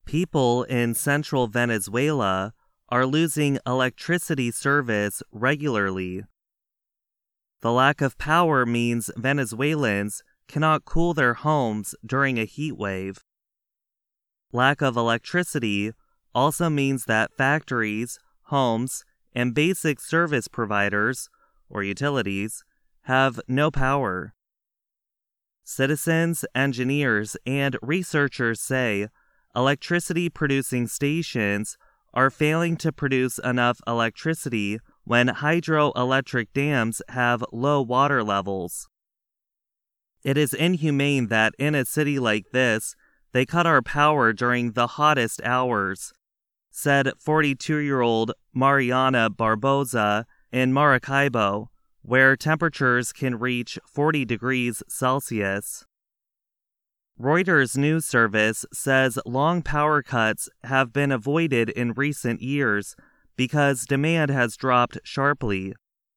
People in central Venezuela are losing electricity service regularly. The lack of power means Venezuelans cannot cool their homes during a heat wave. Lack of electricity also means that factories, homes, and basic service providers, or utilities, have no power. Citizens, engineers, and researchers say electricity-producing stations are failing to produce enough electricity when hydroelectric dams have low water levels. It is inhumane that in a city like this, they cut our power during the hottest hours, said 42-year-old Mariana Barboza in Maracaibo, where temperatures can reach 40 degrees Celsius. Reuters news service says long power cuts have been avoided in recent years because demand has dropped sharply.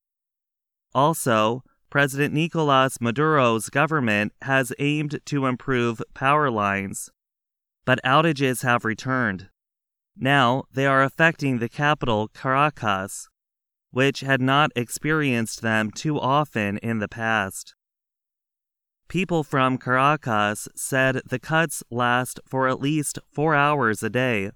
Also, President Nicolas Maduro's government has aimed to improve power lines, but outages have returned. Now they are affecting the capital, Caracas, which had not experienced them too often in the past. People from Caracas said the cuts last for at least 4 hours a day.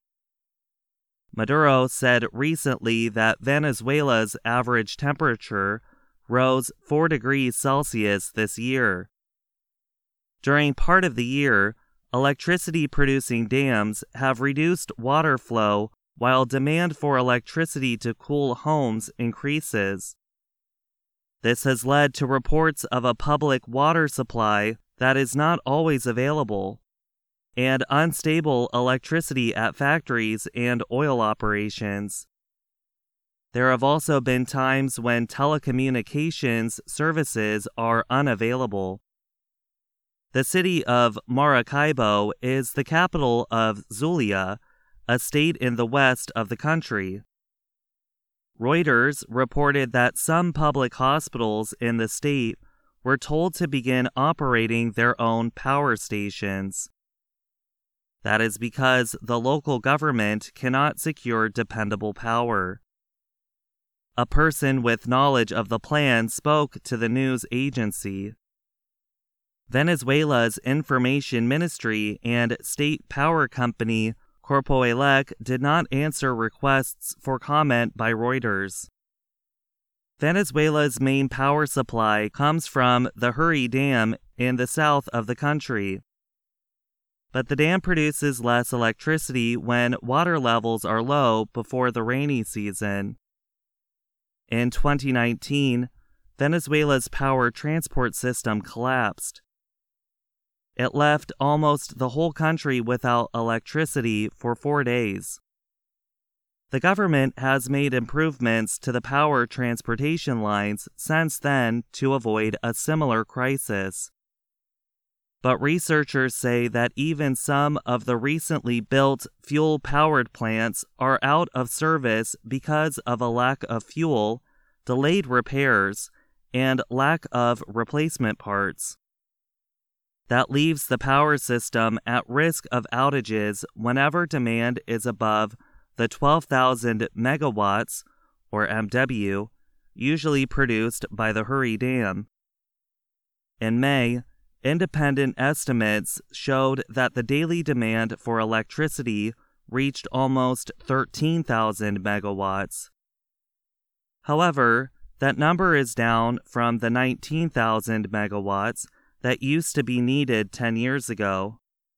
Maduro said recently that Venezuela's average temperature rose 4 degrees Celsius this year. During part of the year, electricity-producing dams have reduced water flow while demand for electricity to cool homes increases. This has led to reports of a public water supply that is not always available, and unstable electricity at factories and oil operations. There have also been times when telecommunications services are unavailable. The city of Maracaibo is the capital of Zulia, a state in the west of the country. Reuters reported that some public hospitals in the state were told to begin operating their own power stations. That is because the local government cannot secure dependable power. A person with knowledge of the plan spoke to the news agency. Venezuela's information ministry and state power company Corpoelec did not answer requests for comment by Reuters. Venezuela's main power supply comes from the Hurry Dam in the south of the country. But the dam produces less electricity when water levels are low before the rainy season. In 2019, Venezuela's power transport system collapsed. It left almost the whole country without electricity for 4 days. The government has made improvements to the power transportation lines since then to avoid a similar crisis. But researchers say that even some of the recently built fuel-powered plants are out of service because of a lack of fuel, delayed repairs, and lack of replacement parts. That leaves the power system at risk of outages whenever demand is above the 12,000 megawatts, or MW, usually produced by the Hurry Dam. In May, independent estimates showed that the daily demand for electricity reached almost 13,000 megawatts. However, that number is down from the 19,000 megawatts that used to be needed 10 years ago.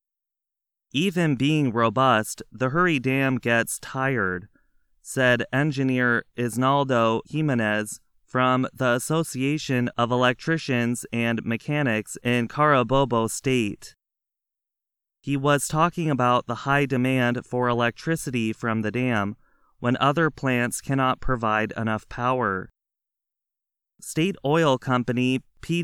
Even being robust, the Hurry Dam gets tired, said engineer Isnaldo Jimenez from the Association of Electricians and Mechanics in Carabobo State. He was talking about the high demand for electricity from the dam when other plants cannot provide enough power. State oil company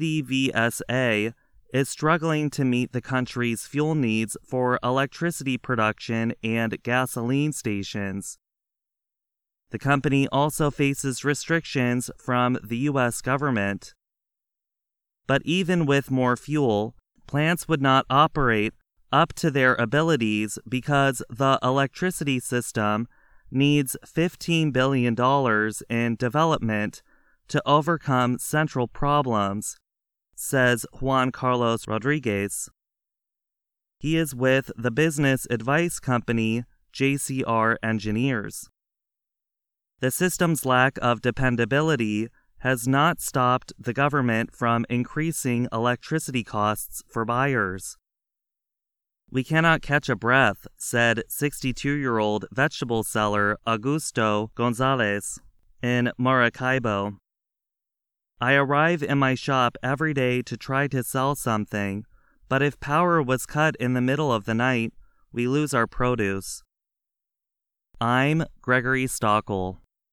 PDVSA is struggling to meet the country's fuel needs for electricity production and gasoline stations. The company also faces restrictions from the U.S. government. But even with more fuel, plants would not operate up to their abilities because the electricity system needs $15 billion in development to overcome central problems, says Juan Carlos Rodriguez. He is with the business advice company JCR Engineers. The system's lack of dependability has not stopped the government from increasing electricity costs for buyers. We cannot catch a breath, said 62-year-old vegetable seller Augusto Gonzalez in Maracaibo. I arrive in my shop every day to try to sell something, but if power was cut in the middle of the night, we lose our produce. I'm Gregory Stockel.